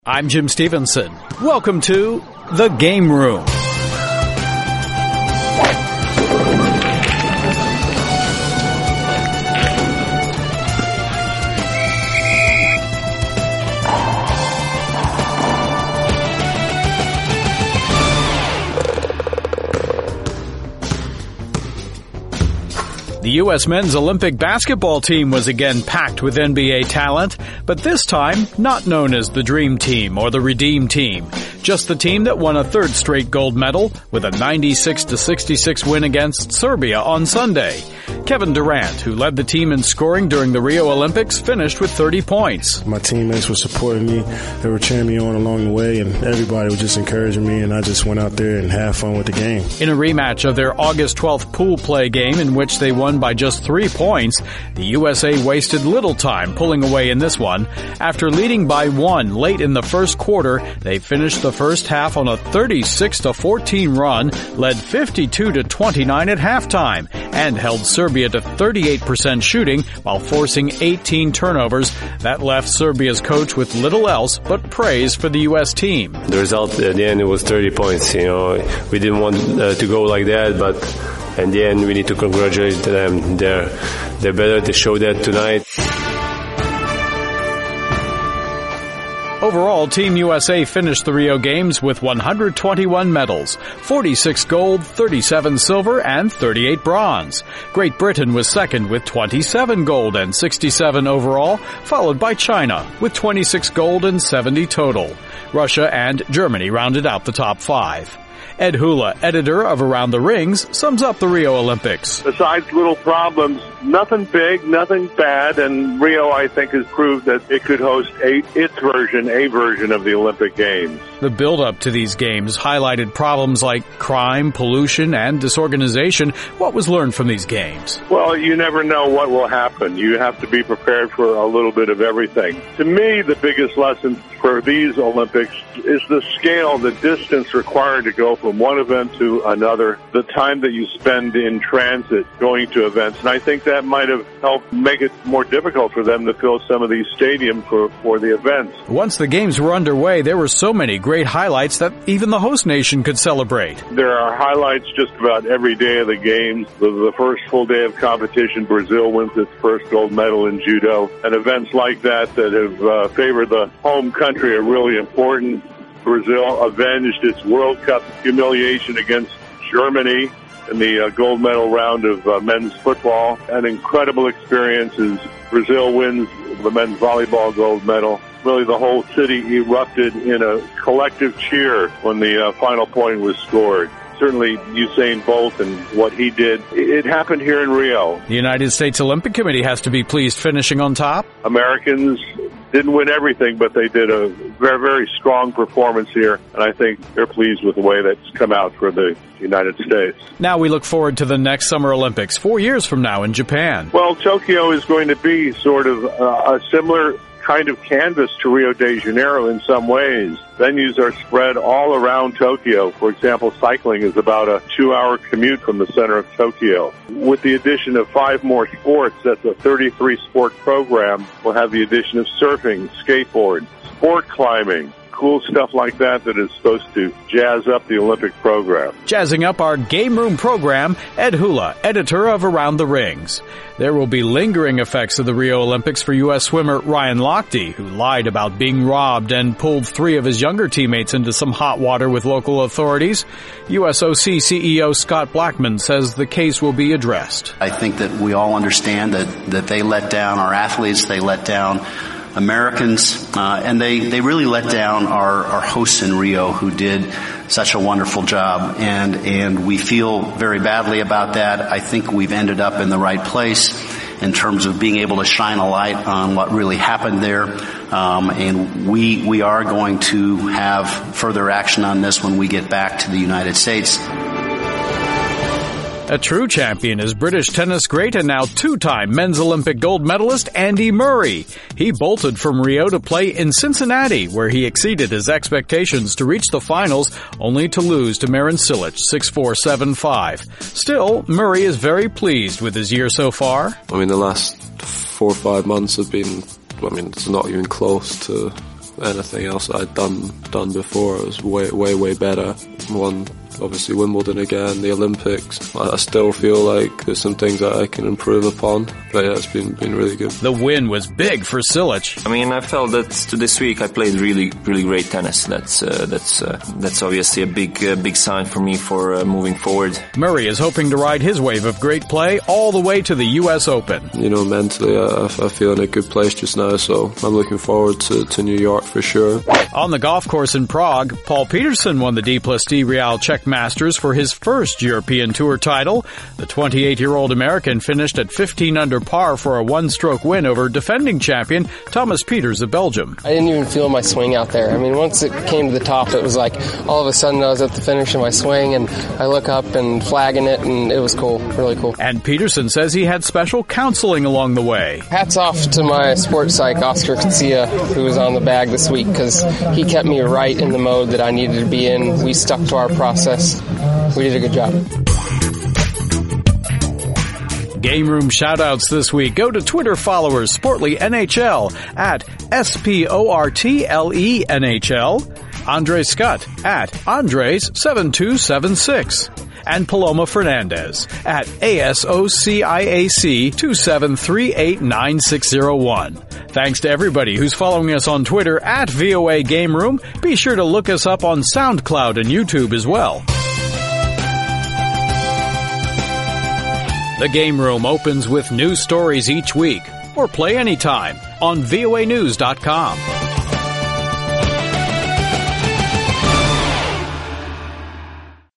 I'm Jim Stevenson. Welcome to The Game Room. The U.S. men's Olympic basketball team was again packed with NBA talent, but this time not known as the Dream Team or the Redeem Team. Just the team that won a third straight gold medal with a 96-66 win against Serbia on Sunday. Kevin Durant, who led the team in scoring during the Rio Olympics, finished with 30 points. My teammates were supporting me. They were cheering me on along the way, and everybody was just encouraging me, and I just went out there and had fun with the game. In a rematch of their August 12th pool play game in which they won by just 3 points, the USA wasted little time pulling away in this one. After leading by 1 late in the first quarter, they finished the first half on a 36-14 run, led 52-29 at halftime, and held Serbia to 38% shooting while forcing 18 turnovers. That left Serbia's coach with little else but praise for the U.S. team. The result at the end, it was 30 points. We didn't want to go like that, but in the end, we need to congratulate them. They're better. They showed that tonight. Overall, Team USA finished the Rio Games with 121 medals, 46 gold, 37 silver, and 38 bronze. Great Britain was second with 27 gold and 67 overall, followed by China with 26 gold and 70 total. Russia and Germany rounded out the top 5. Ed Hula, editor of Around the Rings, sums up the Rio Olympics. Besides little problems, nothing big, nothing bad, and Rio, I think, has proved that it could host a version of the Olympic Games. The build-up to these games highlighted problems like crime, pollution, and disorganization. What was learned from these games? Well, you never know what will happen. You have to be prepared for a little bit of everything. To me, the biggest lesson for these Olympics is the scale, the distance required to go from one event to another, the time that you spend in transit going to events. And I think that might have helped make it more difficult for them to fill some of these stadiums for the events. Once the games were underway, there were so many great highlights that even the host nation could celebrate. There are highlights just about every day of the games. The first full day of competition, Brazil wins its first gold medal in judo. And events like that have favored the home country are really important. Brazil avenged its World Cup humiliation against Germany in the gold medal round of men's football. An incredible experience as Brazil wins the men's volleyball gold medal. Really, the whole city erupted in a collective cheer when the final point was scored. Certainly Usain Bolt and what he did, it happened here in Rio. The United States Olympic Committee has to be pleased finishing on top. Americans didn't win everything, but they did a very, very strong performance here, and I think they're pleased with the way that's come out for the United States. Now we look forward to the next Summer Olympics, 4 years from now in Japan. Well, Tokyo is going to be sort of a similar kind of canvas to Rio de Janeiro in some ways. Venues are spread all around Tokyo. For example, cycling is about a 2-hour commute from the center of Tokyo. With the addition of 5 more sports, that's a 33-sport program. We'll have the addition of surfing, skateboard, sport climbing, cool stuff like that is supposed to jazz up the Olympic program. Jazzing up our Game Room program, Ed Hula, editor of Around the Rings. There will be lingering effects of the Rio Olympics for U.S. swimmer Ryan Lochte, who lied about being robbed and pulled 3 of his younger teammates into some hot water with local authorities. USOC CEO Scott Blackman says the case will be addressed. I think that we all understand that they let down our athletes, they let down Americans, and they really let down our hosts in Rio who did such a wonderful job, and we feel very badly about that. I think we've ended up in the right place in terms of being able to shine a light on what really happened there, and we are going to have further action on this when we get back to the United States. A true champion is British tennis great and now 2-time men's Olympic gold medalist Andy Murray. He bolted from Rio to play in Cincinnati, where he exceeded his expectations to reach the finals, only to lose to Marin Cilic 6-4, 7-5. Still, Murray is very pleased with his year so far. The last 4 or 5 months have been, it's not even close to anything else that I'd done before. It was way better. Won obviously Wimbledon again, the Olympics. I still feel like there's some things that I can improve upon, but yeah, it's been really good. The win was big for Cilic. I mean, I felt that this week I played really great tennis. That's obviously a big sign for me for moving forward. Murray is hoping to ride his wave of great play all the way to the U.S. Open. Mentally, I feel in a good place just now, so I'm looking forward to New York for sure. On the golf course in Prague, Paul Peterson won the D+D Real Czech Masters for his first European Tour title. The 28-year-old American finished at 15 under par for a one-stroke win over defending champion Thomas Pieters of Belgium. I didn't even feel my swing out there. I mean, once it came to the top, it was like all of a sudden I was at the finish of my swing, and I look up and flagging it, and it was cool, really cool. And Peterson says he had special counseling along the way. Hats off to my sports psych, Oscar Katsia, who was on the bag this week, because he kept me right in the mode that I needed to be in. We stuck to our process. We did a good job. Game Room shoutouts this week go to Twitter followers Sportly NHL at SPORTLE NHL, Andre Scott at Andres7276, and Paloma Fernandez at ASOCIAC 27389601. Thanks to everybody who's following us on Twitter at VOA Game Room. Be sure to look us up on SoundCloud and YouTube as well. The Game Room opens with new stories each week, or play anytime on voanews.com.